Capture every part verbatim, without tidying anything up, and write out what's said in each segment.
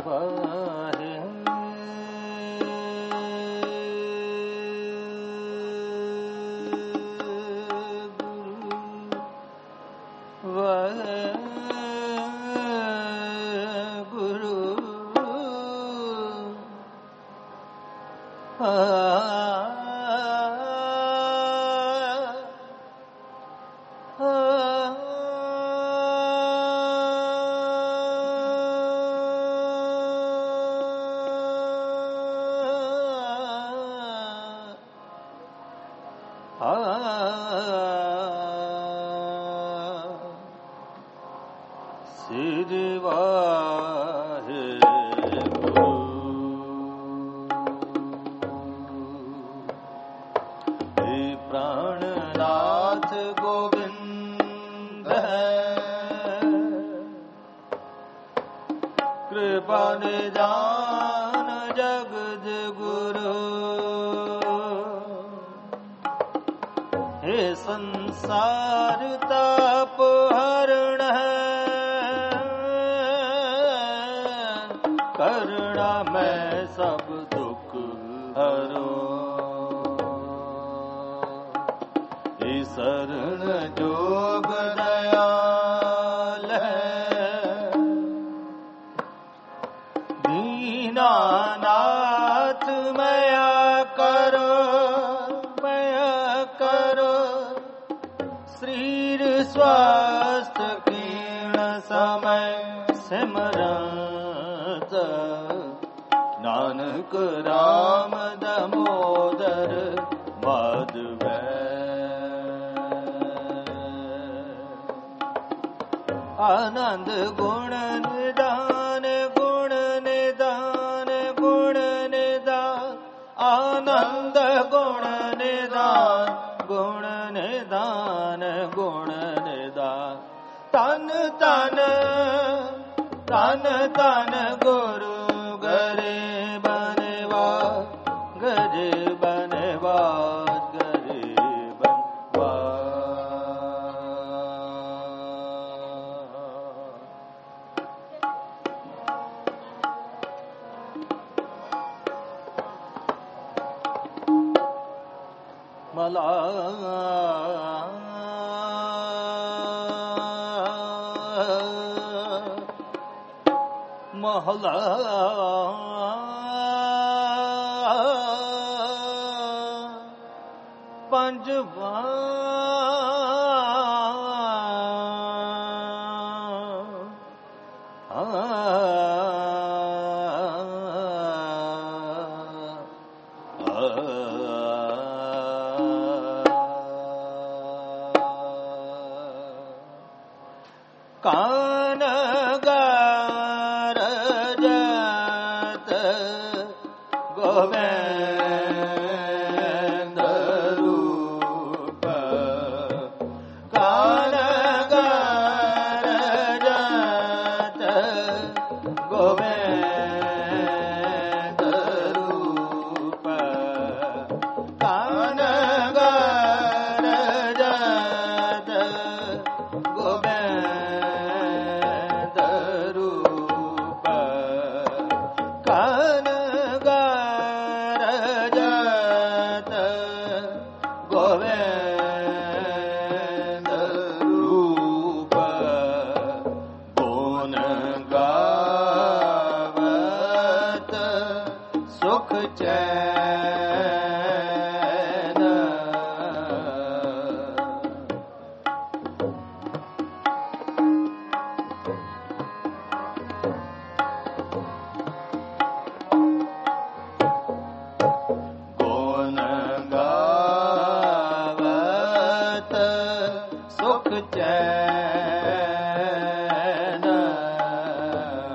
सुख चैन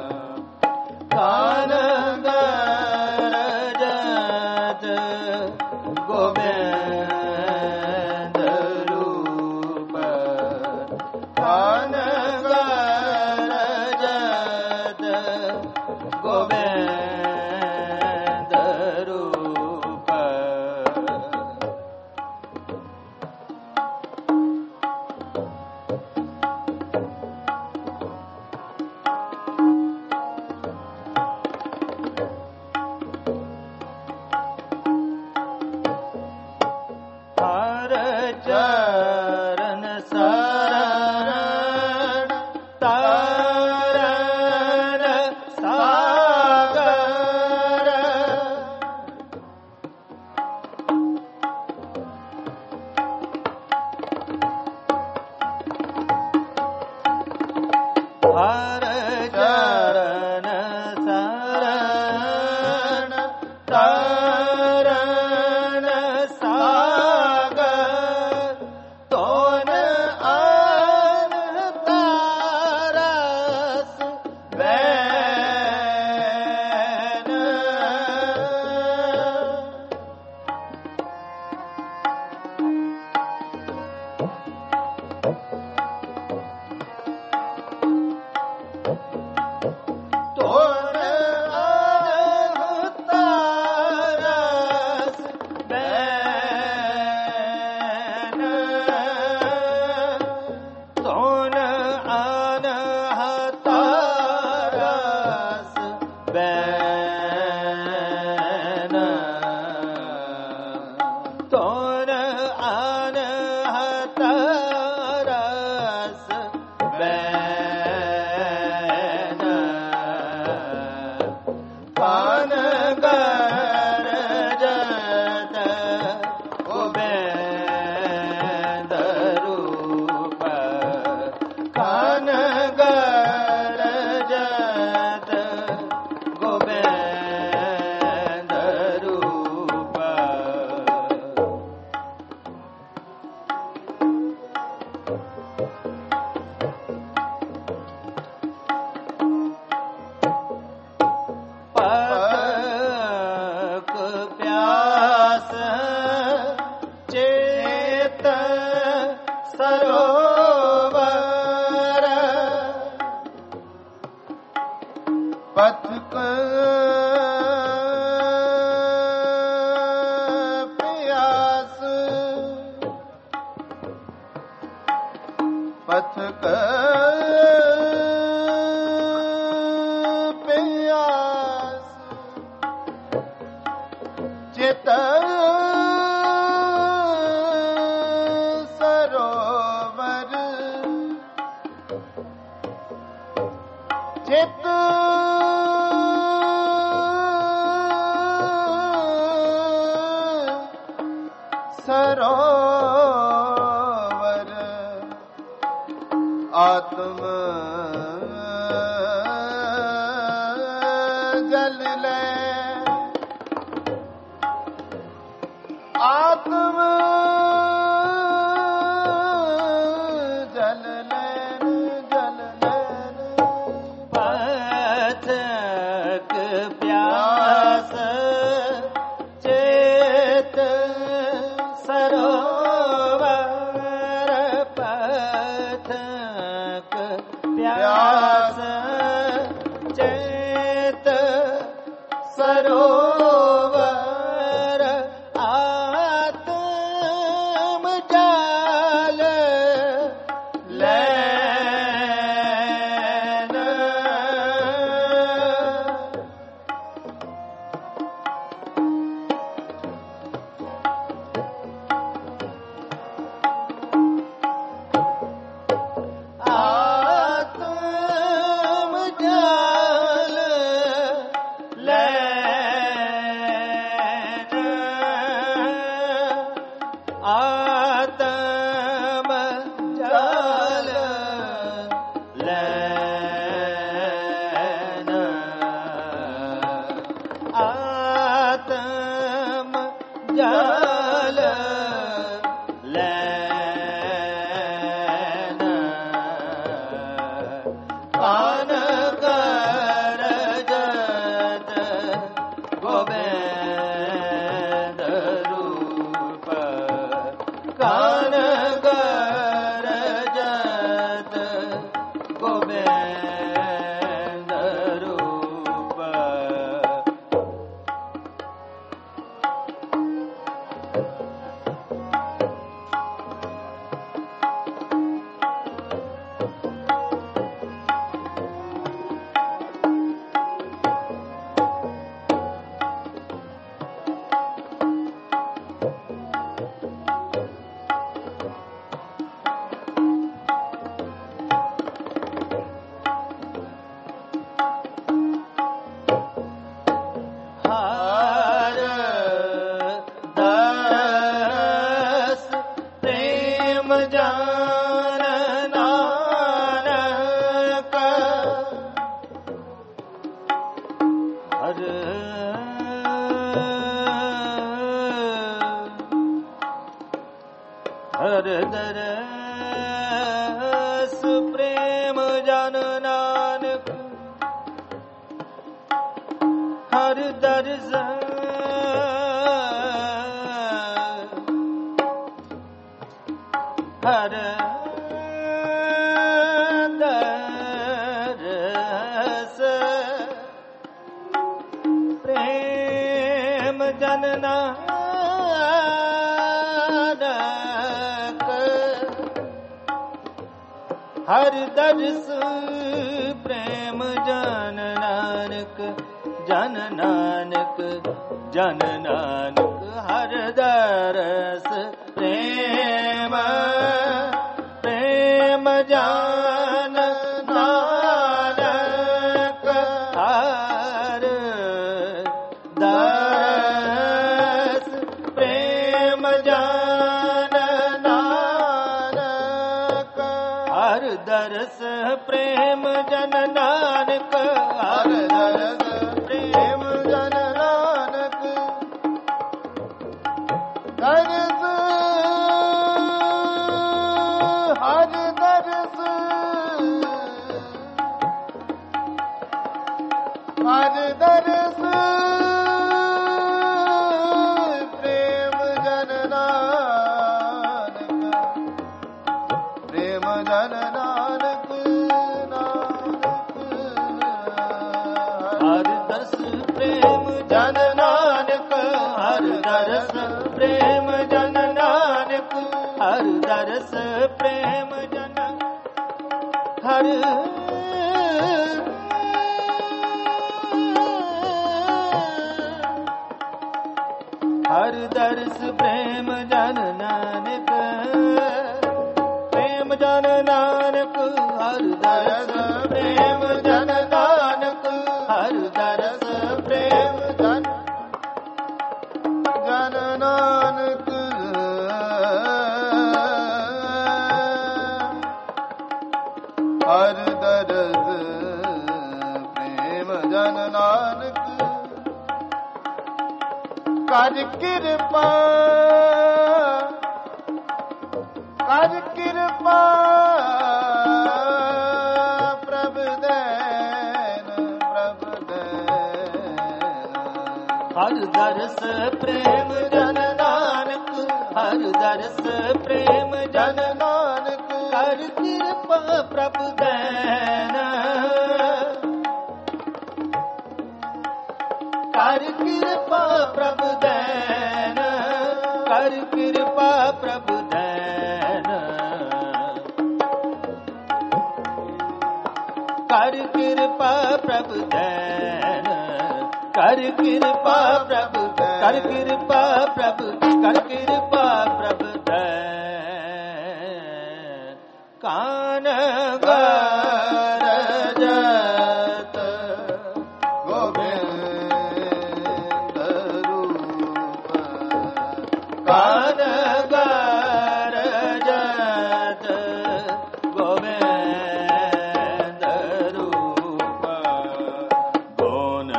ले जन नानक हर दर्श प्रेम जन नानक जन नानक जन नानक हर दरस प्रेम प्रेम जन नानक हर दरस प्रेम जन नानक हर दरस प्रेम जन नानक हर दरस प्रेम जन नानक दरस हर दरस हर दरस प्रेम जन नानक प्रेम जन नानक हर दरस प्रेम जन नानक हर दरस प्रेम जन नानक हर दरस प्रेम जन हर हर दरस प्रेम जन नानक प्रेम जन नानक हर दरस प्रेम जन नानक हर दरस प्रेम जन जन नानक हर दरस प्रेम जन नानक कर कृपा कर कृपा प्रभु दैन प्रभु दैन हर दरस प्रेम जन नानक हर दरस प्रेम जन नानक कर कृपा प्रभु दैन कर कृपा प्रभु दैन कर कृपा प्रभु दैन कर कृपा प्रभु दैन कर कृपा प्रभु कर कृपा प्रभु कर कृपा प्रभु दैन कान गरजत गोविंद कान गरजत गोविंद रूप गुण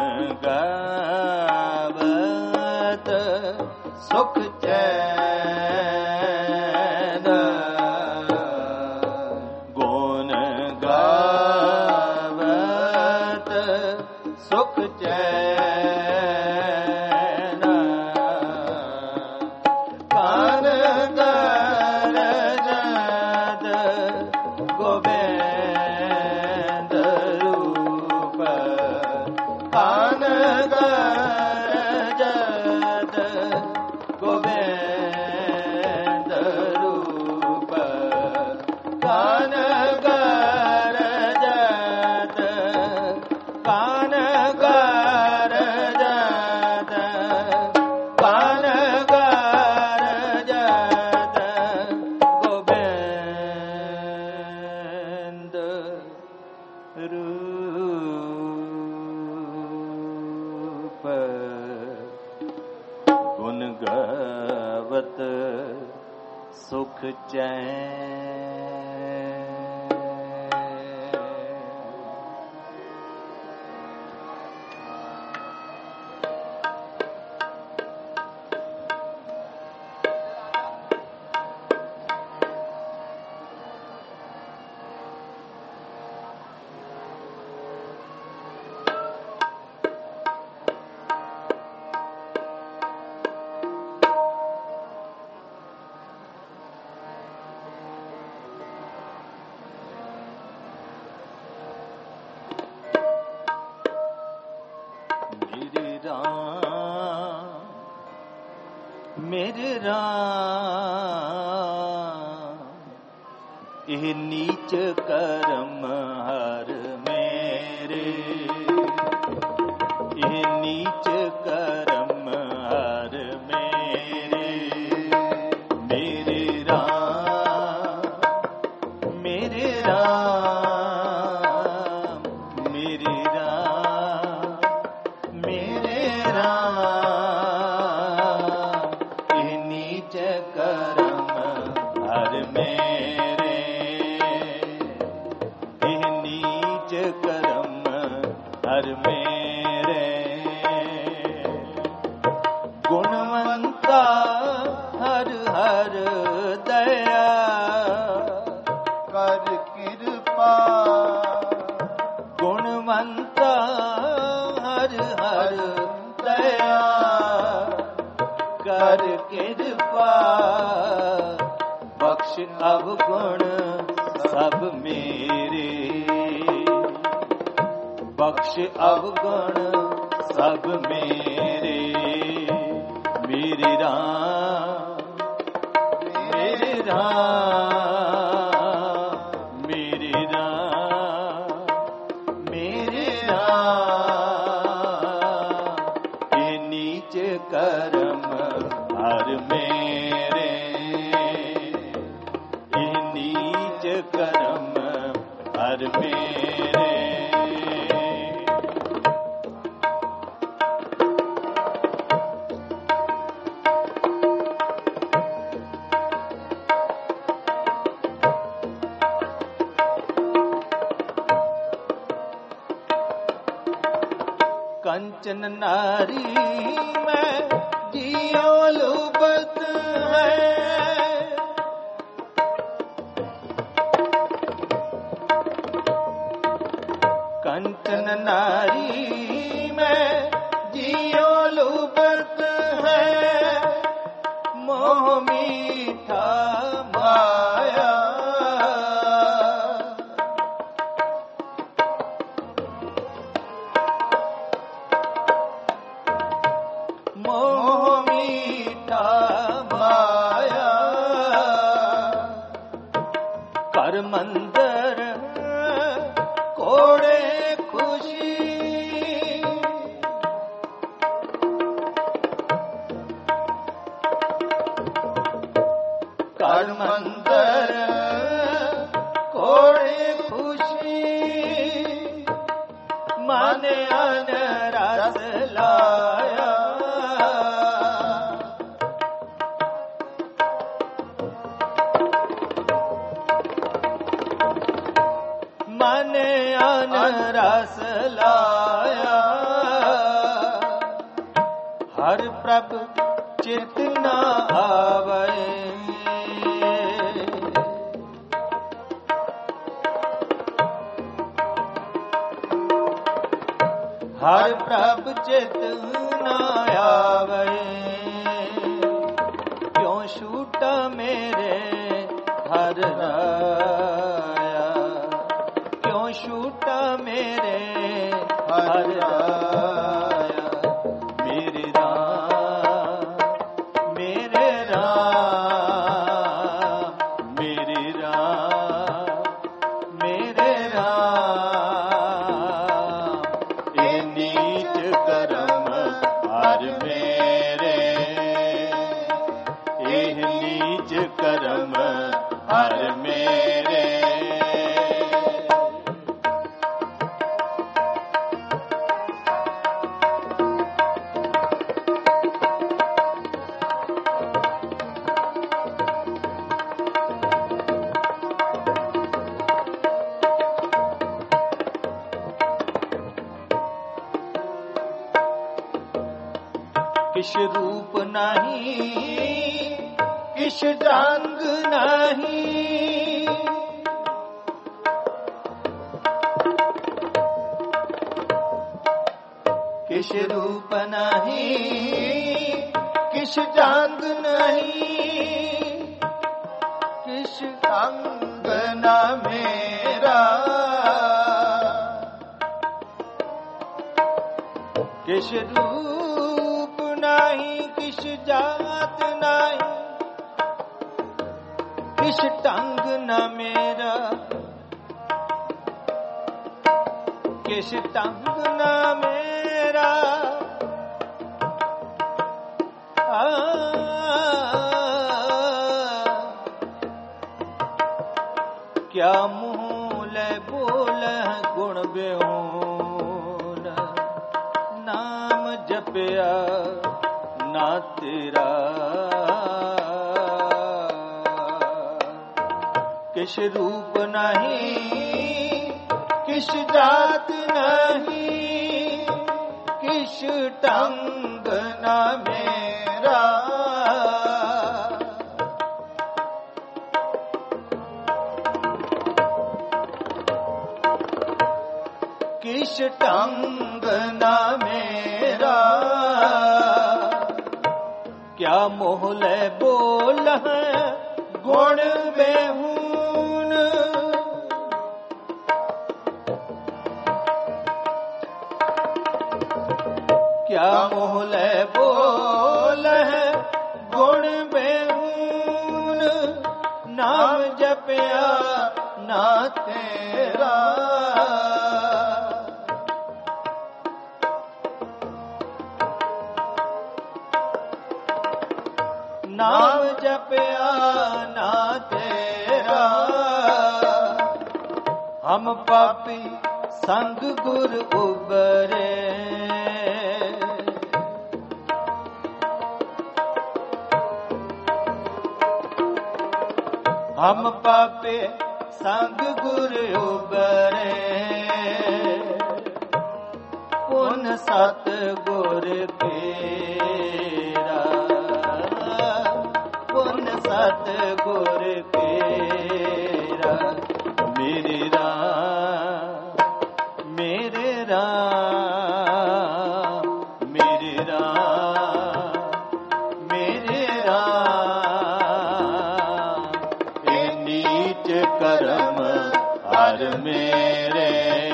गावत सुख चैन गुण गावत सुख चैन कान गरजत गोविंद रूप कान गरजत गोविंद रूप कान गरजत कान गरजत कान गरजत गोविंद रूप गुण गावत सुख चैन मेरे राम यह नीच कर्म हर मेरे, यह नीच कर्म हर मेरे, मेरे राम मेरे राम मेरे राम मेरे राम यह नीच कर्म हर मेरे, यह नीच कर्म हर मेरे। गुणवंता हर हर दया कर कृपा, गुणवंता हर हर दया कर कृपा, बख्श अवगुण सब मेरे, बख्श अवगुण सब मेरे, मेरे राम मेरे राम मेरे राम मेरे राम ये नीच कर्म हर मेरे, ये नीच कर्म हर मेरे। कंचन नारी में जियो लुबत है, कंचन नारी में जियो लुबत है, मोह मीठा माया कर मंदर कोड़े खुशी, कर मंदर कोड़े खुशी, माने अन रस लाया, माने अन रस लाया, हर प्रभ चित न आवे, हर प्रभ चित न आवे, क्यों छूटा मेरे हर राया, क्यों छूटा मेरे हर राया, मेरे राम मेरे राम मेरे राम मेरे राम ये नीच कर्म हर मेरे, ये नीच कर्म हर मेरे। किश रूप नहीं किश ढंग नहीं, किश रूप नहीं किश ढंग नहीं, किश अंग न मेरा, किश रूप नहीं किस जात नहीं, किस ढंग न मेरा, किस ढंग न मेरा। आ, क्या मुँह ले बोल गुण बेहून, नाम जपया ना तेरा। किस रूप नहीं, किस जात नहीं, किस ढंग न मेरा। किस ढंग न मेरा, क्या मोहले बोल है गुण बेहून। क्या मोहले बोल है गुण बेहून, नाम जपया ना तेरा। नाम जपया ना तेरा। हम पापी संग गुर उबरे, हम पापे संग गुर उबरे। पुन सत गुर केरा, पुन सत गुर केरा। मेरे राम, मेरे राम, मेरे राम, मेरे राम। ए नीच कर्म हर मेरे,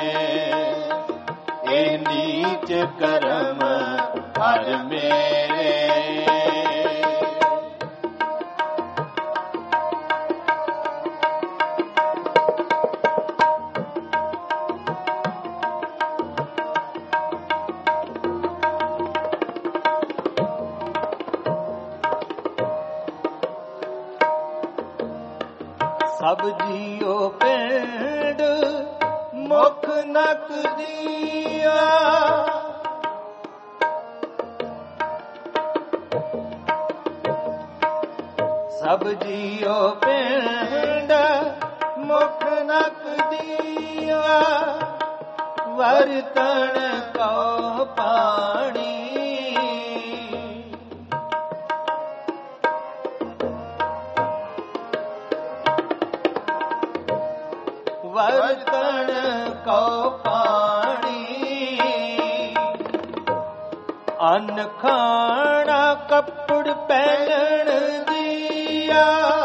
ए नीच कर्म हर मेरे। सब जियो पिंड मुख नक दिया, सब जियो पिंड मुख नक दिया। वर्तन को पानी, वर्तन को पानी। अन्न खाना कपड़ पहन दिया,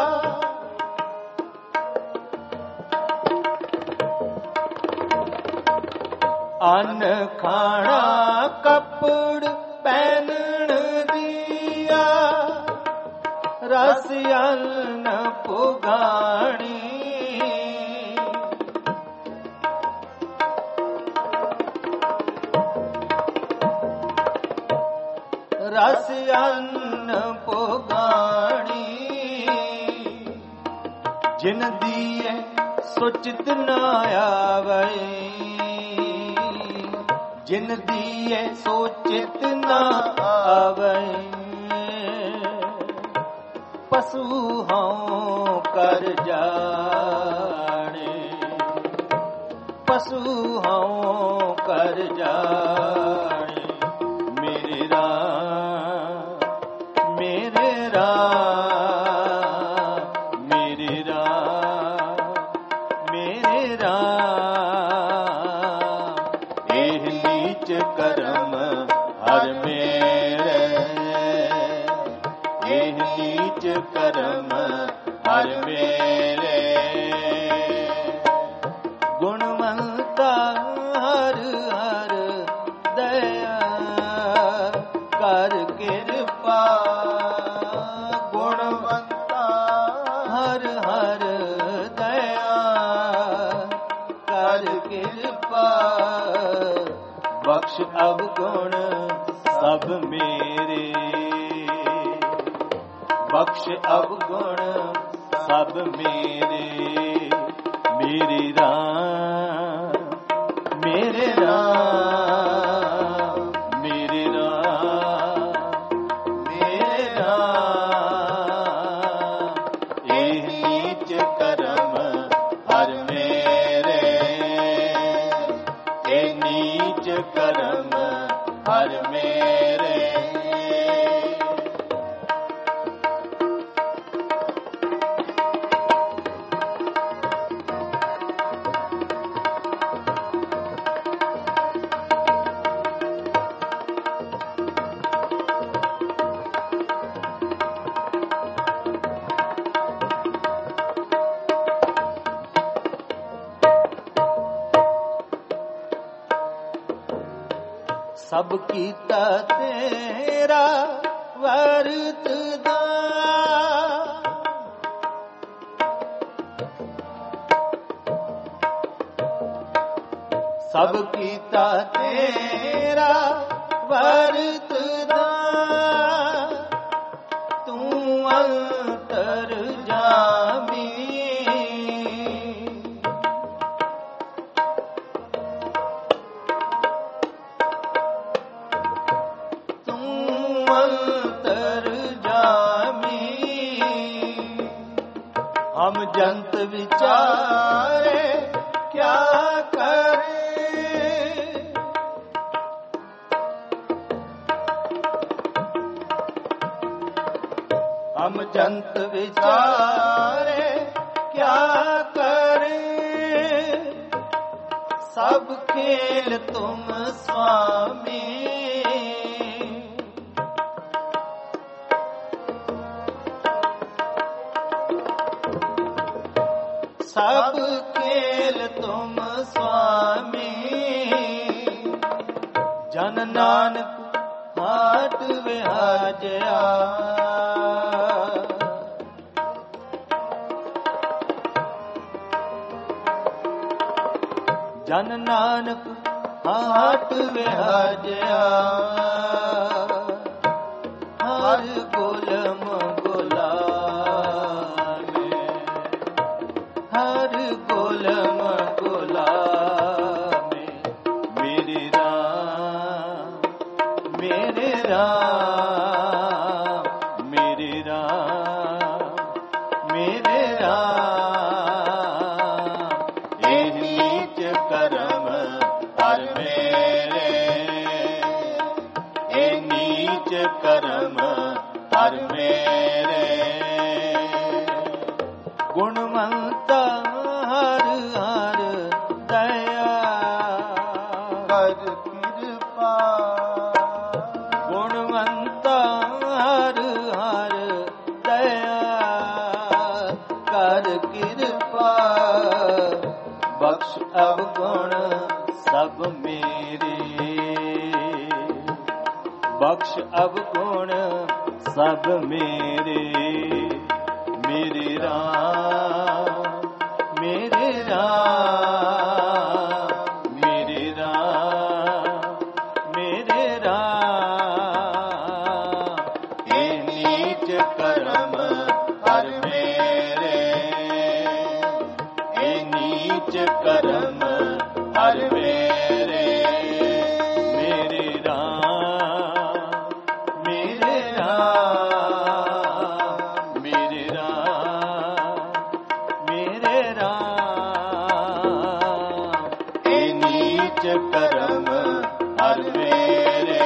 अन्न खाना कपड़ पहन दिया। रस अन्न पुगानी, रस अन्न पुगानी। जिन दिए सुचित न आवे, जिन दिए सोचित न आवे। पशु हों कर जाने, पशु हों कर जाने। मेरे राम, मेरे राम, मेरे राम, मेरे राम। एह नीच कर्म हर मेरे, एह नीच कर्म हर मेरे। गुणवंता हर हर दया कर कृपा। बख्श अवगुण सब मेरे, बख्श अवगुण सब मेरे, मेरे राम मेरे राम मेरे राम मेरे राम। ए नीच कर्म हर मेरे, ए नीच कर्म हर मेरे। सब कीता तेरा वरदान, सब कीता तेरा वरदान, तू अंतर्यामी, हम जंत विचारे क्या करें, हम जंत विचारे क्या करें, सब खेल तुम स्वामी, सब खेल तुम स्वामी। जन नानक हाट विहाजया, जन नानक हाट विहाजया, हर गुलम गुलामे, हर गुलम गुलामे, मेरे राम मेरे राम मेरे राम मेरे राम। ए नीच कर्म हर मेरे, ए नीच कर्म हर मेरे, गुणवंता हर हर दया कर कृपा, गुणवंता हर हर दया कर कृपा, बख्श अवगुण सब मेरे, बख्श अवगुण सब मेरे, मेरे राम मेरे राम मेरे राम मेरे राम। ए नीच कर्म हर मेरे, ए नीच कर्म हर मेरे, मेरे राम मेरे राम मेरे राम मेरे राम। ए नीच कर्म हर मेरे,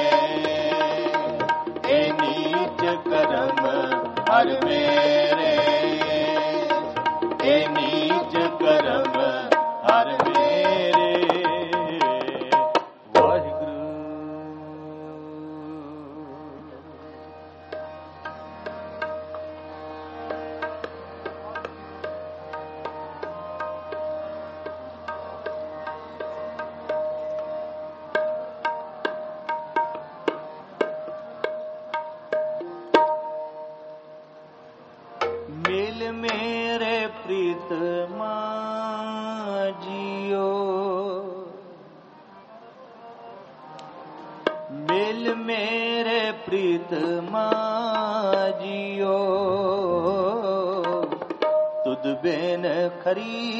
ए नीच कर्म हर मेरे, ए नीच कर्म हर मेरे। वाहिगुरु। मिल मेरे प्रीतमा जियो, मिल मेरे प्रीतमा जियो, तुद बिन खरी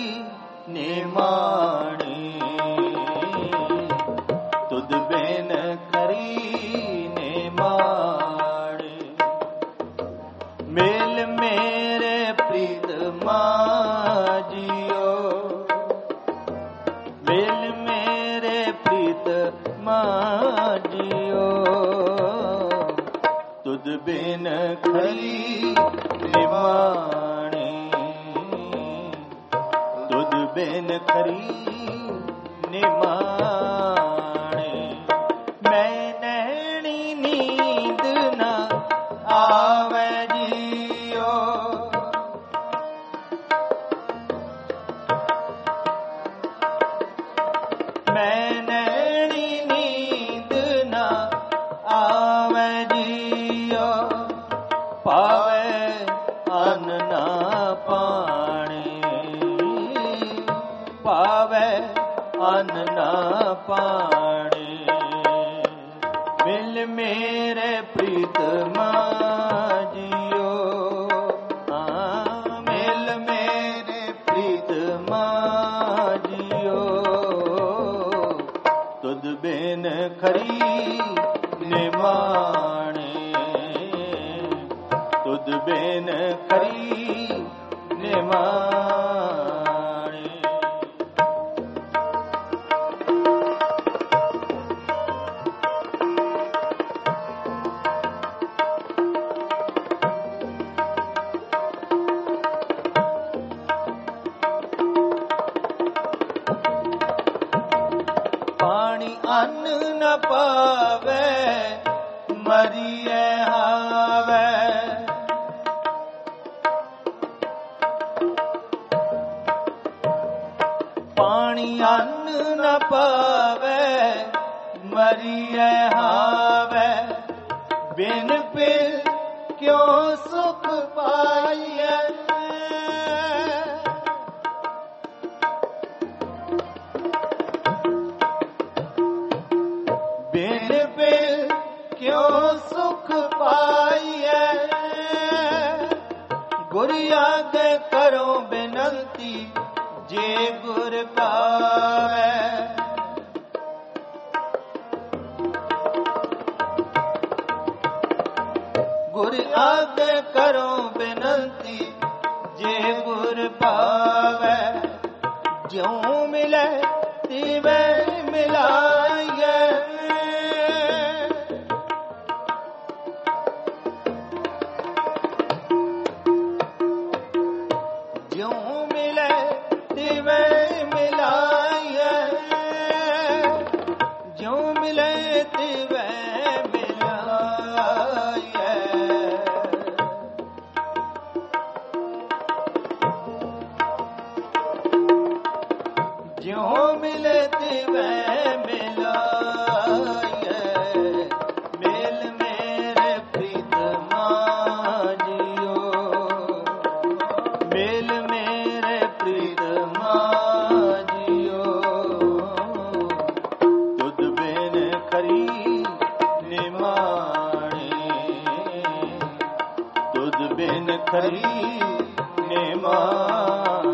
निमाणी, तुद बिन खरी निमाणी। मिल मेरे प्रीतमा जियो, मिल मेरे प्रीतमा जियो, तुद बिन खरी निमाणी, तुद बिन खरी निमाणी। मैं नैनी नींद न आवे जियो, मैं नैनी नींद न आवे जियो, पावे अन्न न पानी, पावे अन्न न पानी। मिल मेरे प्रीतमा जियो, हाँ मिल मेरे प्रीतमा जियो, तुद बिन खरी निमाणी, तुद बिन खरी निमाणी। पानी अन्न न पावे मरिए हावे, पानी अन्न न पावे मरिए हावे, बिन पिल क्यों सुख पाइए, बिन पिल क्यों सुख पाइए। गुर आगे करो बिनती जे गुर पावे, गुर आगे करो बिनती जे गुर पावे। ज्यों मिले तिवे मिलाइए, ज्यों मिले तिवे मिलाइए, ज्यों मिले तिवे मिलाइए। ज्यों मिले तिवे मिलाइए। मिल मेरे प्रीतमा जियो, मिल मेरे प्रीतमा जियो, तुद बिन खरी निमाणी, तुद बिन खरी निमाणी।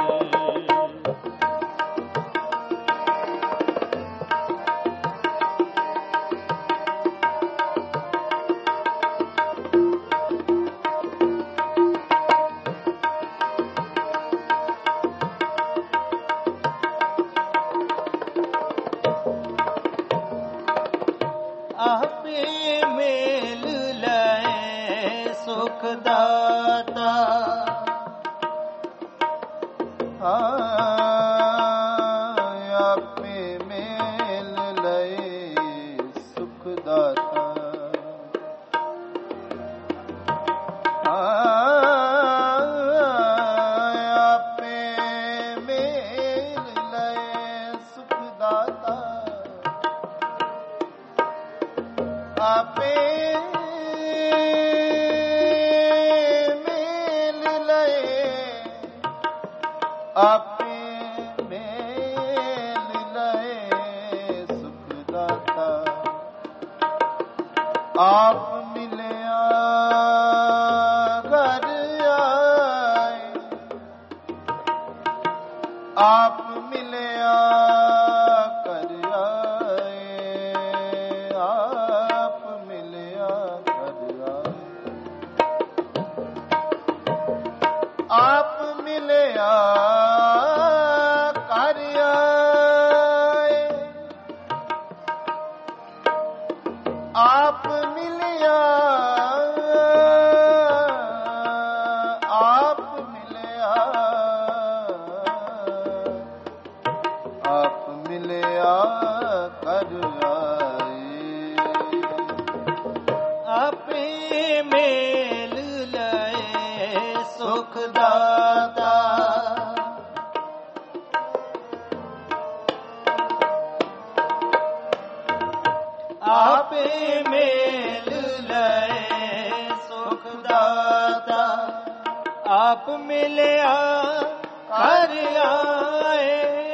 आपे मेल लय सुख दाता, आपे मेल लय सुख दाता, आपे मेल लय सुख दाता, आपे मेल लय, आपे मेल लय सुख दाता। ਆਪ ਮਿਲਿਆ ਘਰ ਆਏ, ਆਪ ਮਿਲਿਆ ਘਰ ਆਏ, ਆਪ ਮਿਲਿਆ ਘਰ ਆਏ, ਆਪ ਮਿਲਿਆ ਘਰ ਆਏ, ਆਪ ਮਿਲਿਆ, ਆਪ ਮਿਲਿਆ, ਆਪ ਮਿਲਿਆ ਘਰ ਆਏ, ਆਪੇ ਮੇਲ ਲਏ ਸੁਖ ਦਾਤਾ, ਆਪੇ ਮੇਲ ਲਏ ਸੁਖ ਦਾਤਾ, ਆਪ ਮਿਲਿਆ ਘਰ ਆਏ,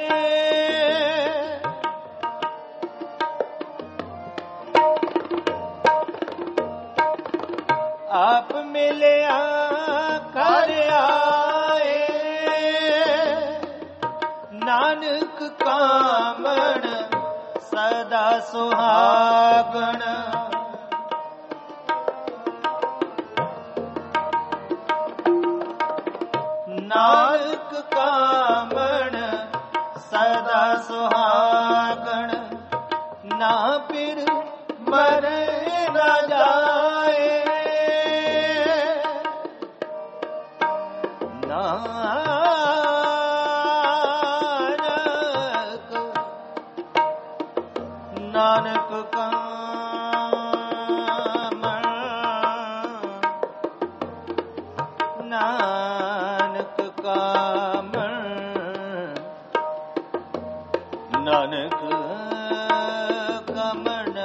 ਆਪ ਮਿਲਿਆ ਘਰ ਆਏ, ਨਾਨਕ ਕਾਮਣ ਸਦਾ ਸੁਹਾਗਣ, ਨਾਨਕ ਕਾਮਣ ਸਦਾ ਸੁਹਾਗਣ, ਨਾ ਫਿਰ ਮਰੇ ਨਾ ਜਾਏ, ਨਾਨਕ ਨਾਨਕ ਕਾਮਣ, ਨਾਨਕ ਕਾਮਣ, ਨਾਨਕ ਕਾਮਣ,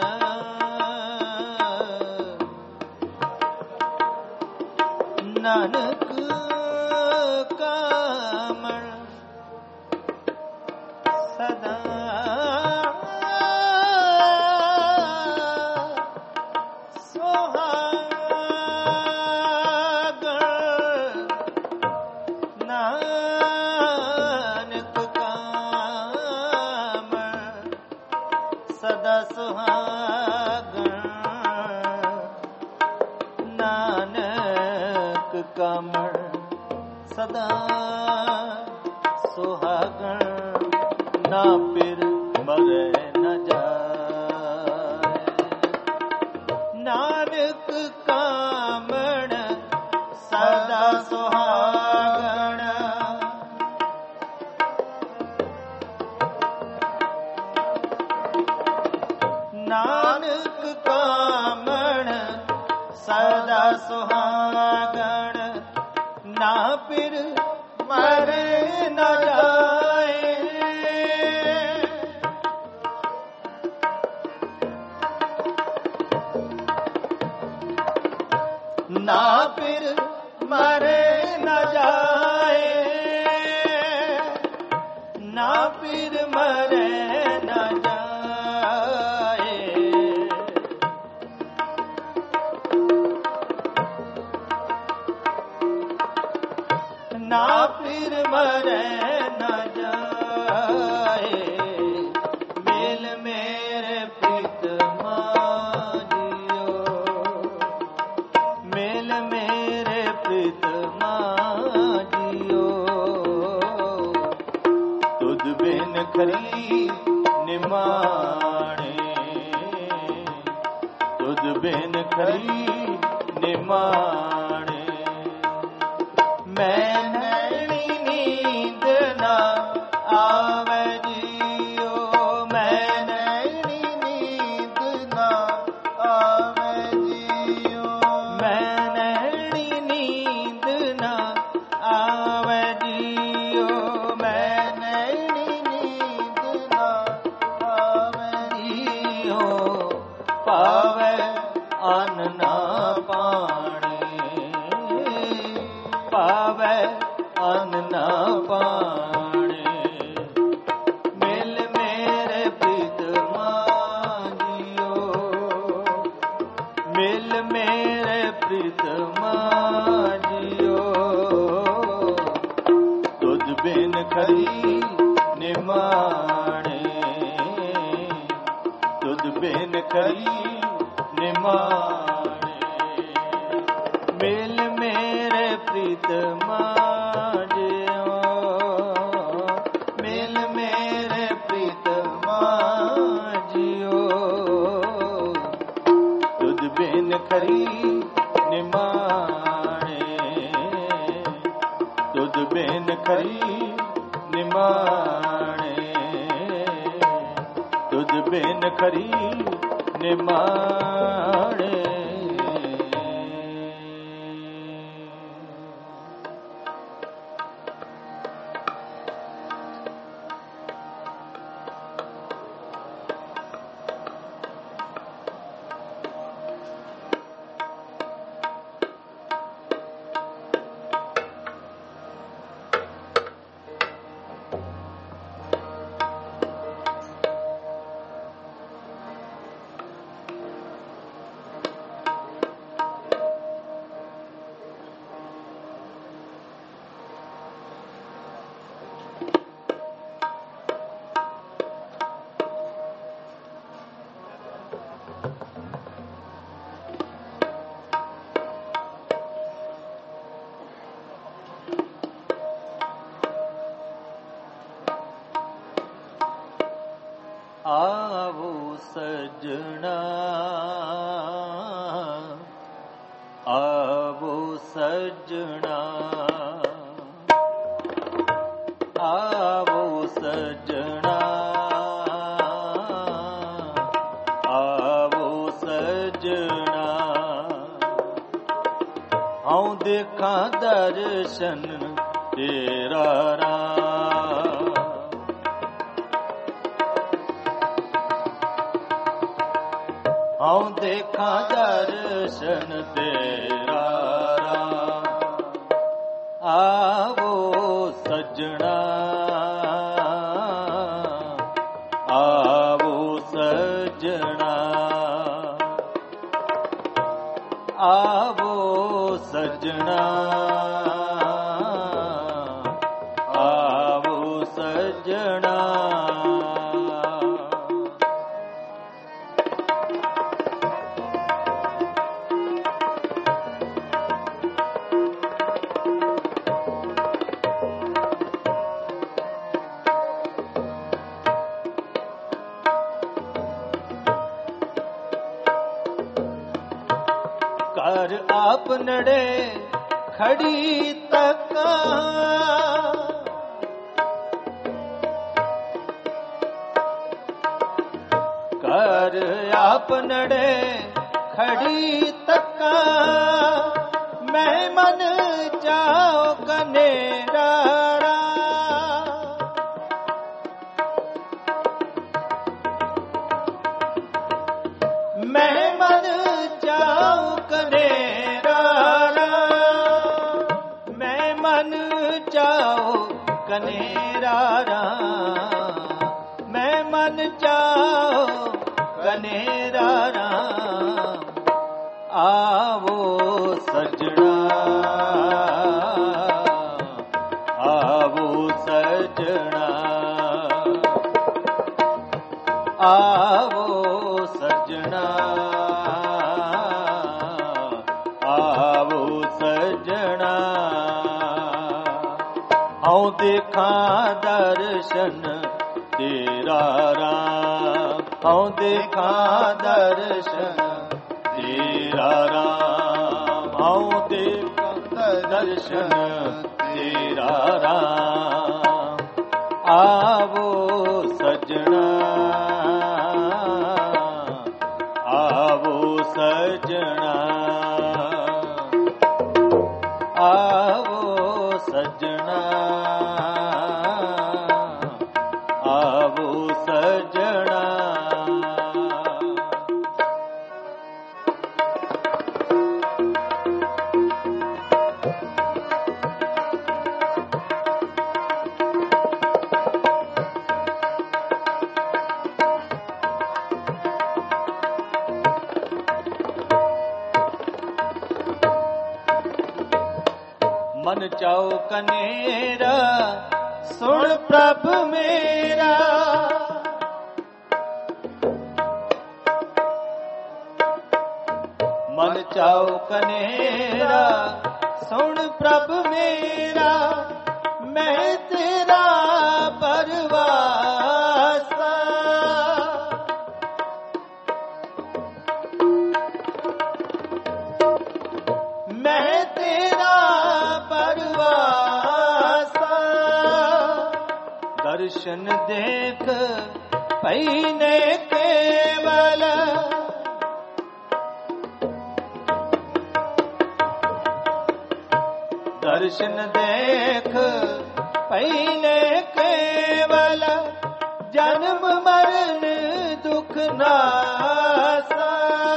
ਨਾਨਕ ਕਾਮਣ ਸਦਾ ਸਦਾ ਸੁਹਾਗਣ, ਨਾਨਕ ਕਾਮਣ ਸਦਾ ਸੁਹਾਗਣ, ਨਾ ਫਿਰ ਮਰੇ ਨ ਜਾਏ, ਨਾਨਕ ਕਾਮਣ ਸਦਾ ਸੁਹਾਗਣ, ਨਾਨਕ ਕਾਮਣ ਸਦਾ ਸੁਹਾਗਣ, ਨਾ ਫਿਰ ਮਰੇ ਨਾ ਜਾਏ, ਨਾ ਫਿਰ ਮਰੇ ਨਾ ਜਾਏ, ਨਾ ਫਿਰ ਮਰੇ ਨਾ ਜਾਏ, ਨਾ ਫਿਰ ਮਰੇ ਨਾ ਜਾਏ, ਮੇਲ ਮੇਰੇ ਪ੍ਰੀਤਮਾ ਜੀਓ, ਮੇਲ ਮੇਰੇ ਪ੍ਰੀਤਮਾ ਜੀਓ, ਤੁਧ ਬਿਨ ਖਰੀ ਨਿਮਾਣੇ, ਤੁਧ ਬਿਨ ਖਰੀ ਨਿਮਾਣੇ, ਮੈਂ ਨੈਣੀ ਨੀਂਦ ਨਾ ਆਵੇ ਜੀਓ, ਮੈਂ ਨੈਣੀ ਨੀਂਦ ਨਾ ਆਵੇ ਜੀਓ, ਮੈਂ ਨੈਣੀ ਨੀਂਦ ਨਾ ਆਵੇ ਜੀਓ, ਮੈਂ ਨੈਣੀ ਨੀਂਦ ਨਾ ਆਵੇ ਜੀਓ, ਪਾਵੇ ਅਨ ਨਾ ਪਾਣੀ, ਪਾਵੇ ਅਨ ਨਾ ਪਾਣੀ, ਮਿਲ ਮੇਰੇ ਪ੍ਰੀਤਮਾ ਜੀਓ, खरी निमाणे, तुद बिन खरी निमाणे। मेल मेरे प्रीतमा जियो, मेल मेरे प्रीतमा जियो, तुद बिन खरी निमाणे, तुद बिन खरी निमाणे, तुद बिन खरी निमाणे। आवो सजना, आवो सजना, आवो सजना, आवो सजना। आऊं देखा दर्शन तेरा राम, आऊं देखा दर्शन तेरा राम। आवो सजना, आवो सजना, आवो सजना, आवो सजना। कर आप नड़े खड़ी तका, कर आप नड़े खड़ी तका, मैं मन जाओ कनेरा मैं मन जाऊं कनेरा, मैं मन जाऊं कनेरा, मैं मन जाऊं कनेरा। आवो सजना, आवो सजना, आवो सजना, आवो सजना। आऊं देखा दर्शन तेरा राम, आऊं देखा दर्शन तेरा राम, आऊं देखा दर्शन तेरा राम। आवो सजना, आवो सजना, आवो सजना, आवो सजना। मन चाओ कनेरा ਸੁਣ ਪ੍ਰਭ ਮੇਰਾ। ਮਨ ਚਾਉ ਕਨੇਰਾ ਸੁਣ ਪ੍ਰਭ ਮੇਰਾ, ਮੈਂ ਤੇਰਾ ਪਰਵਾਸਾ। ਮੈਂ ਤੇਰਾ ਪਰਵਾਸਾ। ਦਰਸ਼ਨ ਦੇਖ ਪਈ ਨੇ ਕੇਵਲ, ਦਰਸ਼ਨ ਦੇਖ ਪਈ ਨੇ ਕੇਵਲ, ਜਨਮ ਮਰਨ ਦੁਖ ਨਾਸਾ।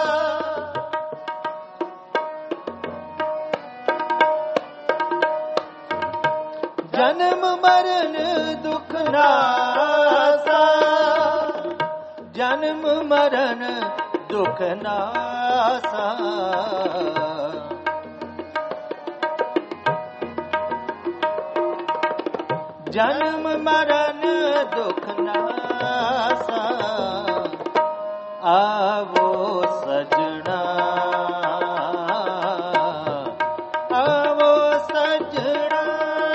ਜਨਮ ਮਰਨ ਦੁਖ ਨਾਸਾ, ਜਨਮ ਮਰਨ ਦੁਖ ਨਾਸਾ। ਜਨਮ ਮਰਨ ਦੁਖ ਨਾਸਾ। ਆਵੋ ਸਜਣਾ, ਆਵੋ ਸਜਣਾ,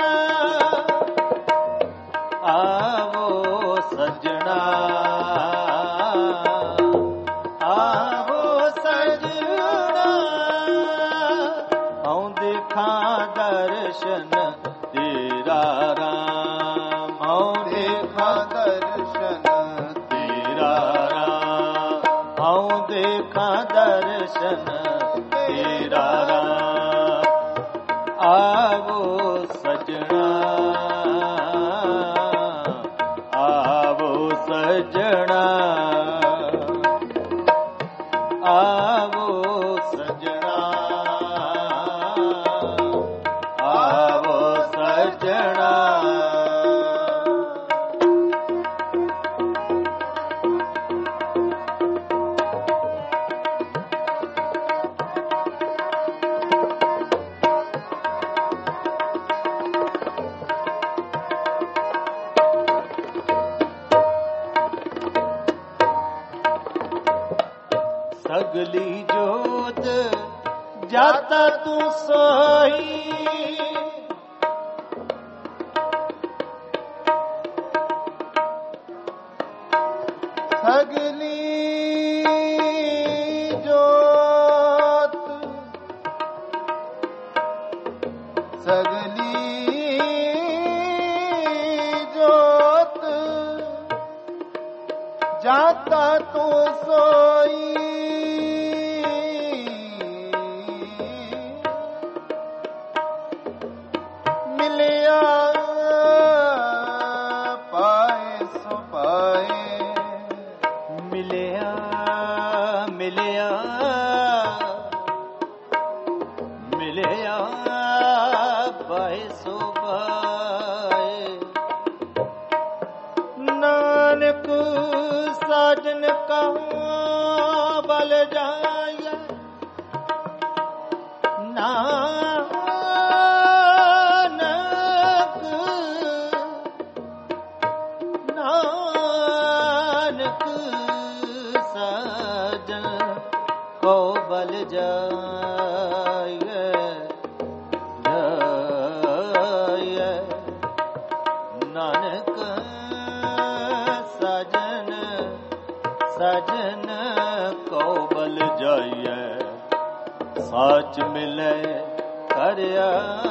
ਆਵੋ ਸਜਣਾ, ਆਵੋ ਸਜਣਾ। ਆਉ ਦੇਖਾਂ ਦਰਸ਼ਨ ਤੇਰਾ ਰਾਮ, ਆਉ ਦੇਖਾਂ ਦਰਸ਼ਨ ਤੇਰਾ ਰਾਮ, ਆਉ ਦੇਖਾਂ ਦਰਸ਼ਨ ਤੇਰਾ ਰਾਮ। ਆਵੋ ਸਜਣਾ, ਆਵੋ ਸਜਣਾ, ਆਵੋ ਸਜਣਾ, ਆਵੋ ਸਜਣਾ। ਸਗਲੀ ਜੋਤ ਜਾਤਾ ਤੂੰ ਸੋਈ, ਸਗਲੀ ਜੋਤ, ਸਗਲੀ ਜੋਤ ਜਾਤਾ ਤੂੰ ਸੋਈ। ਮਿਲਿਆ ਪਾਏ ਸੋ ਪਾਏ, ਮਿਲਿਆ ਮਿਲਿਆ ਮਿਲਿਆ ਪਾਏ ਸੋ ਪਾਏ। ਨਾਨਕ ਸਾਜਨ ਕਾ ਬਲ ਜਾਇਆ, ਨਾਨਕ ਨਾਨਕ ਸਾਜਨ ਕੋ ਬਲ ਜਾਇਆ, ਜਾਇਆ। ਨਾਨਕ ਸਾਜਨ ਸਾਜਨ ਕੋ ਬਲ ਜਾਈਐ, ਸਾਚ ਮਿਲੇ ਕਰਿਆ।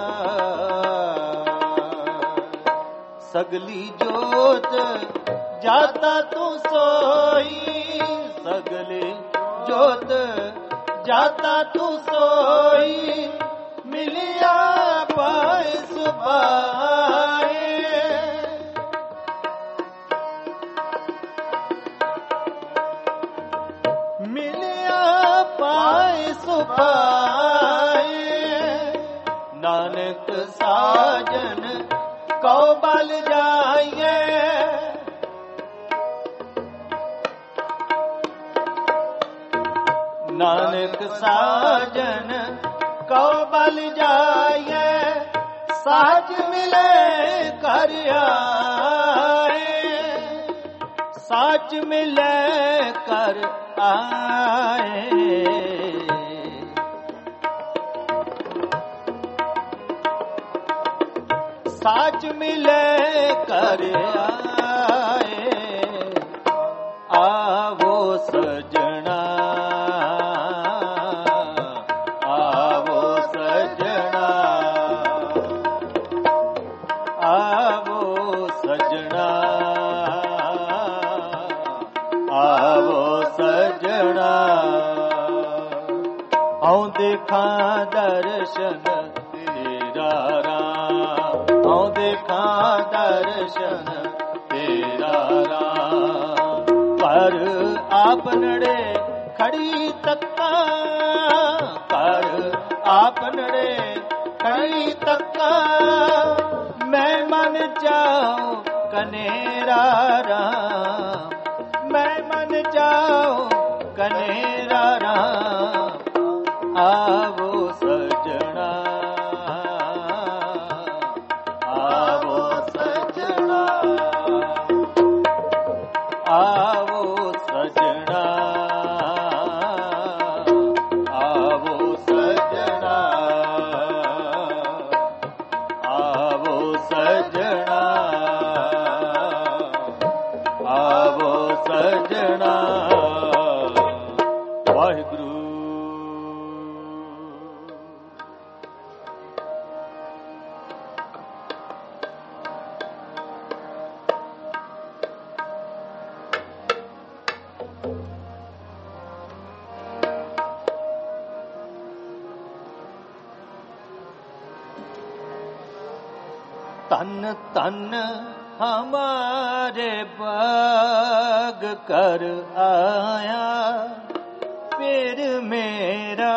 ਸਗਲੀ ਜੋਤ ਜਾਤਾ ਤੂੰ ਸੋਈ, ਸਗਲੀ ਜੋਤ ਜਾਤਾ ਤੂੰ ਸੋਈ। ਮਿਲਿਆ ਪਾਏ ਸੁਭਾਏ, ਮਿਲਿਆ ਪਾਏ ਸੁਭਾਏ। ਨਾਨਕ ਸਾਜਨ ਕਉ ਬਲ ਜਾਈਏ, ਨਾਨਕ ਸਾਜਨ ਕਉ ਬਲ ਜਾਈਏ। साच मिले कर आए, साच मिले कर आए। साच मिले कर आए, आवो सजना, आवो सजना, आवो सजना, आवो सजना। औ देखा दर्शन तेरा राम, औ देखा दर्शन तेरा राम। कर आप नड़े खड़ी तक्का, कर आप नड़े खड़ी तक्का। मैं मन जाऊं कनेरा राम, मैं मन जाऊं कनेरा राम। आवो सजना, आवो सजना, आवो सजना, आवो सजना, आवो सजना, आवो सजना। वाहिगुरु। तन तन हमारे बाग कर आया फिर मेरा।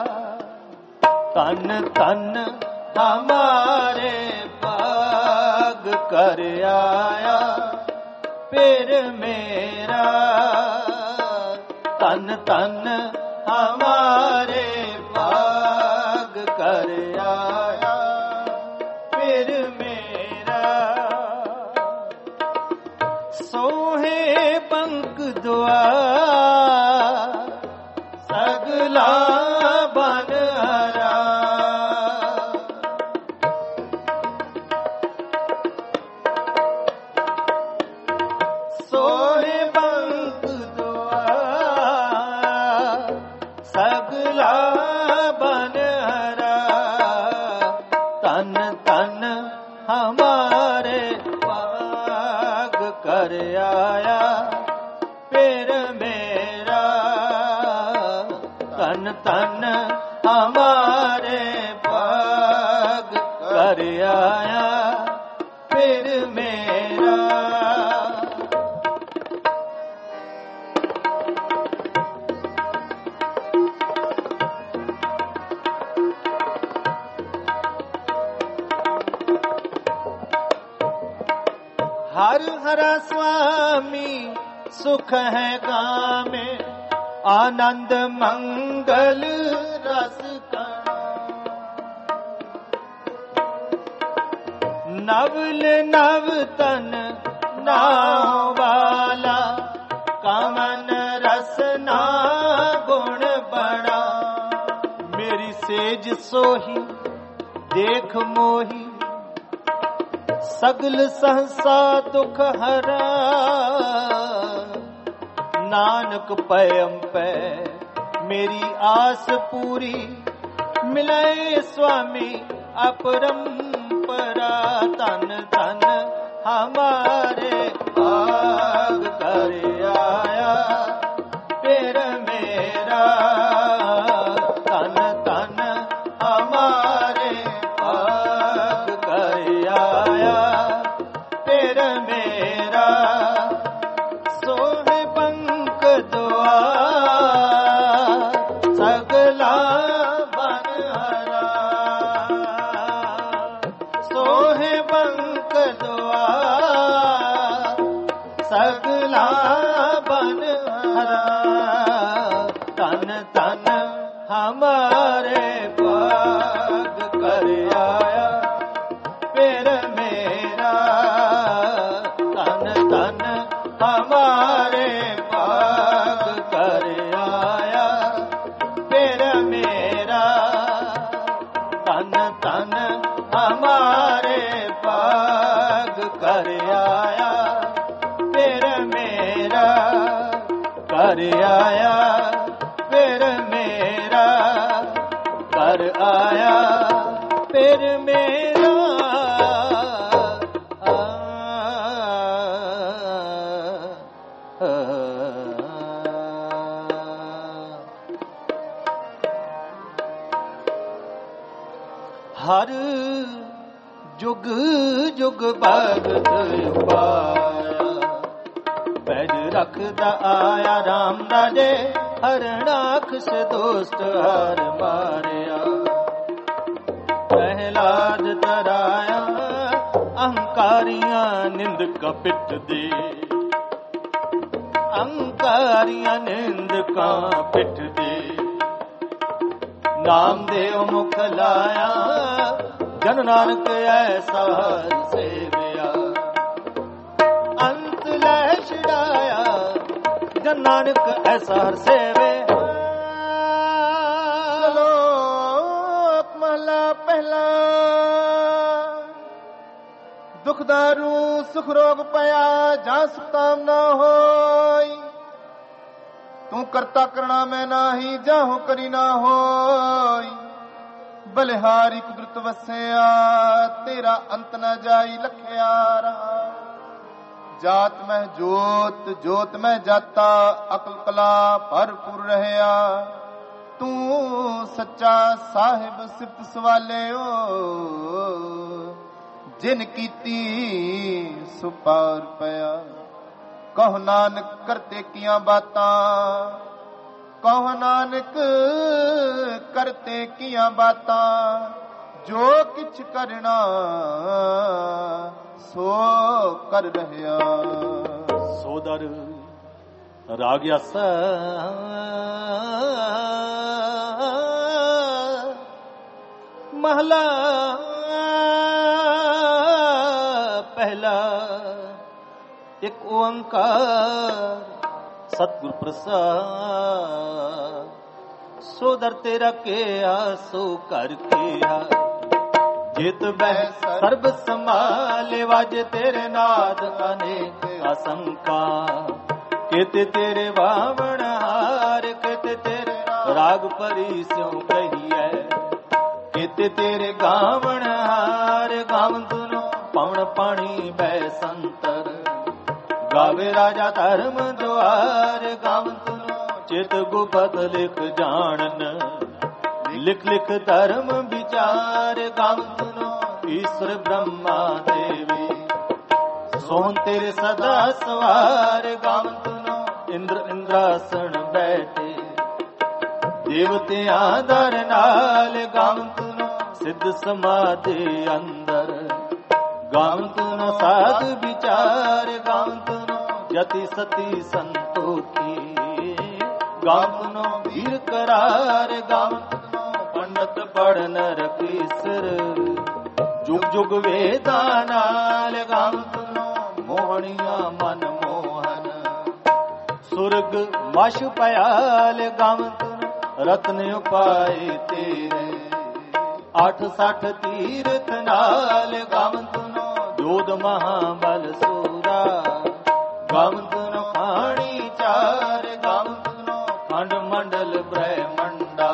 तन तन हमारे बाग कर आया फिर मेरा। तन तन हमारे बाग कर आया फिर मेरा। सोहे पंख द्वार सगला बन हरा। सोहे पंख द्वार सगला बन हरा। तन तन हमारे बाग कर आया फिर मेरा। तन तन हमारे बाग कर आया फिर मेरा। हर हरा स्वामी सुख है गाँव में आनंद मंगल रस का। नवल नव तन नाव वाला कामन रसना गुण बड़ा। मेरी सेज सोही देख मोही सगल सहसा दुख हरा। नानक पयम पे मेरी आस पूरी मिले स्वामी अपरंपरा। तन तन हमारे बाग कर आया फिर मेरा। तन तन हमारे बाग कर आया फिर मेरा। सोहे पंख द्वार सगला बन हरा। सोहे पंख द्वार सगला बन हरा। तन तन हमारे बाग कर आया ਘਰ ਆਇਆ ਫਿਰ ਮੇਰਾ, ਘਰ ਆਇਆ ਫਿਰ ਮੇਰਾ। ਹਰ ਜੁਗ ਜੁਗ ਭਗਤ ਉਪਾਇਆ, ਪੈਜ ਰੱਖਦਾ ਆਇਆ ਰਾਮ ਰਾਜੇ, ਹਰਨਾਖਸ਼ ਦੋਸਤ ਹਰ ਮਾਰਿਆ। ਪ੍ਰਹਿਲਾਦ ਤਰਾਇਆ ਅਹੰਕਾਰੀਆਂ ਨਿੰਦਕਾਂ ਪਿੱਠ ਦੇ, ਅਹੰਕਾਰੀਆਂ ਨਿੰਦਕਾਂ ਪਿੱਠ ਦੇ। ਨਾਮਦੇਵ ਮੁਖ ਲਾਇਆ ਜਨ ਨਾਨਕ ਐਸਾ ਹਰ ਸੇਵਿਆ। ਅੰਤ ਲੈ ਛਡਾਇਆ ਜਨ ਨਾਨਕ ਐਸਾ ਹਰ ਸੇਵਿਆ। ਸ਼ਲੋਕ ਮਹਲਾ ਪਹਿਲਾ। ਦੁਖ ਦਾਰੂ ਸੁਖ ਰੋਗ ਪਿਆ, ਜਾਂ ਸੁਤਾਮ ਨਾ ਹੋਈ। ਤੂੰ ਕਰਤਾ ਕਰਣਾ ਮੈਂ ਨਾਹੀ, ਜਾਹੋ ਕਰੀ ਨਾ ਹੋਈ। ਬਲਿਹਾਰੀ ਕੁਦਰਤ ਵਸਿਆ, ਤੇਰਾ ਅੰਤ ਨਾ ਜਾਈ ਲਖਿਆ ਰਹਾ। ਜਾਤ ਮਹਿ ਜੋਤ, ਜੋਤ ਮਹਿ ਜਾਤਾ, ਅਕਲ ਕਲਾ ਭਰਪੂਰ ਰਹਿਆ। ਤੂੰ ਸੱਚਾ ਸਾਹਿਬ ਸਿਫਤ ਸਵਾਲਿਓ, ਜਿਨ ਕੀਤੀ ਸੋ ਪਾਰ ਪਿਆ। ਕਹੋ ਨਾਨਕ ਕਰਤੇ ਕੀਆਂ ਬਾਤਾਂ, ਕਹੋ ਨਾਨਕ ਕਰਤੇ ਕੀਆਂ ਬਾਤਾਂ। ਜੋ ਕਿਛ ਕਰਨਾ ਸੋ ਕਰ ਰਹਿਆ। ਸੋਦਰ ਰਾਗ ਆਸਾ ਮਹਲਾ ਪਹਿਲਾ। ਇੱਕ ਓੰਕਾਰ ਸਤਿਗੁਰ ਪ੍ਰਸਾਦ, ਸੋਦਰ ਤੇਰਾ ਕਿਆ ਸੋ ਕਰ ਕਿਆ। ਜਿਤ ਬਹਿ ਸਰਬ ਸੰਭਾਲੇ, ਵਾਜੇ ਤੇਰੇ ਨਾਦ ਅਨੇਕ ਅਸੰਖਾ। ਕਿਤੇ ਤੇਰੇ ਵਾਵਣ ਹਾਰ, ਕਿਤੇ ਤੇਰੇ ਰਾਗ ਪਰੀ ਸਿਉ ਕਹੀਐ। ਕਿਤੇ ਤੇਰੇ ਗਾਵਣ ਹਾਰ, ਗਾਵਨ ਤੁਨੋ ਪਵਨ ਪਾਣੀ ਬੈ ਸੰਤਰ। ਗਾਵੇ ਰਾਜਾ ਧਰਮ ਦੁਆਰ, ਗਾਵਨ ਤੁਨੋ ਚਿਤ ਗੁਪਤ ਲਿਖ ਜਾਣਨ। ਲਿਖ ਲਿਖ ਧਰਮ ਵਿਚਾਰ, ਗਾਵਨ ਤੁਨੋ ਈਸ਼ਰ ਬ੍ਰਹਮਾ ਦੇਵੀ। ਸੋਹਣ ਤੇਰੇ ਸਦਾ ਸਵਾਰ, ਗਾਵਨ ਤੁਨੋ ਇੰਦਰ ਇੰਦਰਾਸਣ ਬੈਠੇ। ਦੇਵਤਿਆਂ ਦਰ ਨਾਲ, ਗਾਵਨ ਤੁਨੋ ਸਿੱਧ ਸਮਾਧੀ ਅੰਦਰ। ਗਾਵਨ ਤੁਨੋ ਸਾਧ ਵਿਚਾਰ, ਗਾਵਨ ਤੁਨੋ ਜਤੀ ਸਤੀ ਸੰਤੋਖੀ। ਗਾਵਨ ਤੁਨੋ ਵੀਰ ਕਰਾਰ, ਗਾਵਨ ਤੁਨੋ ਪੰਡਤ ਪੜਨ ਰਖੀਸਰ। ਜੁਗ ਜੁਗ ਵੇਦਾਂ ਨਾਲ, ਗਾਵਨ ਤੁਨੋ ਮੋਹਣੀਆਂ ਮਨ ਮੋਹਨ। ਸੁਰਗ ਮਛ ਪਿਆਲ, ਗਾਵਨ ਤੁਨੋ ਰਤਨ ਉਪਾਏ ਤੇਰੇ। ਅੱਠ ਸੱਠ ਤੀਰਥ ਨਾਲ, ਗਾਵਨ ਤੁਨੋ ਜੋਧ ਮਹਾਬਲ ਸੂਰਾ। ਗਾਵਨ ਤੁਨੋ ਖਾਣੀ ਚਾਰ, ਗਾਵਨ ਤੁਨੋ ਖੰਡ ਮੰਡਲ ਬ੍ਰਹਮੰਡਾ।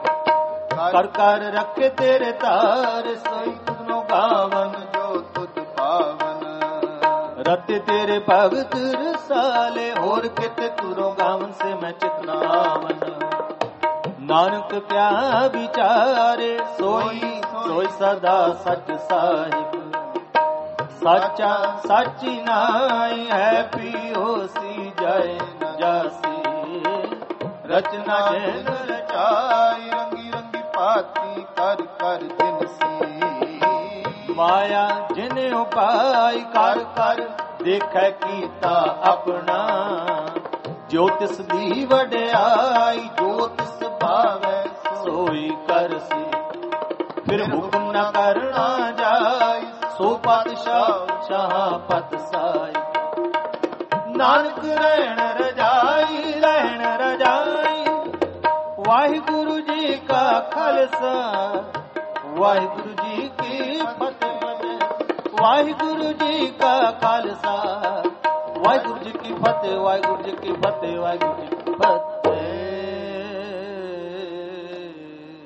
ਕਰ ਕਰ ਰੱਖੇ ਤੇਰੇ ਤਾਰ, ਸੋਈ ਤੁਨੋ ਗਾਵਨ ਜੋ ਤੁਧ ਪਾਵਨ। ਰਤੇ ਤੇਰੇ ਭਗਤ ਰਸਾਲੇ, ਹੋਰ ਕਿਤੇ ਤੁਰੋ ਗਾਵਨ ਸੇ ਮੈਂ ਚਿਤਨਾਵਨ। ਨਾਨਕ ਕਿਆ ਵਿਚਾਰੇ, ਸੋਈ ਸੋਈ ਸਦਾ ਸਚ ਸਾਹਿਬ। ਸਾਚਾ ਸਾਚੀ ਨਾਈ ਹੈ, ਪੀਓਸੀ ਜਾਏ ਨ ਜਾਸੀ। ਰਚਨਾ ਜਿਨ ਰਚਾਈ, ਰੰਗੀ ਰੰਗੀ ਭਾਤੀ ਕਰ ਕਰ ਜਿਨਸੀ। ਮਾਇਆ ਜਿਨ ਉਪਾਈ ਕਰ ਕਰ, ਦੇਖੈ ਕੀਤਾ ਆਪਣਾ। ਜੋ ਤਿਸ ਦੀ ਵਡਿਆਈ, ਜੋ ਤਿਸ ਭਾਵੈ ਸੋਈ ਕਰਸੀ। ਫਿਰ ਹੁਕਮ ਨਾ ਕਰਨਾ ਜਾਈ, ਸੋ ਪਾਤਸ਼ਾਹ ਸ਼ਾਹ ਪਤ ਸਾਈ। ਨਾਨਕ ਰਹਿਣ ਰਜਾਈ, ਰਹਿਣ ਰਜਾਈ। ਵਾਹਿਗੁਰੂ ਜੀ ਕਾ ਖਾਲਸਾ, ਵਾਹਿਗੁਰੂ ਜੀ ਕੀ ਫਤਿਹ। ਵਾਹਿਗੁਰੂ ਜੀ ਕਾ ਖਾਲਸਾ, ਵਾਹਿਗੁਰੂ ਜੀ ਕੀ की फतेह, वाहिगुरु जी की फतेह, वाहिगुरु जी की फतेह।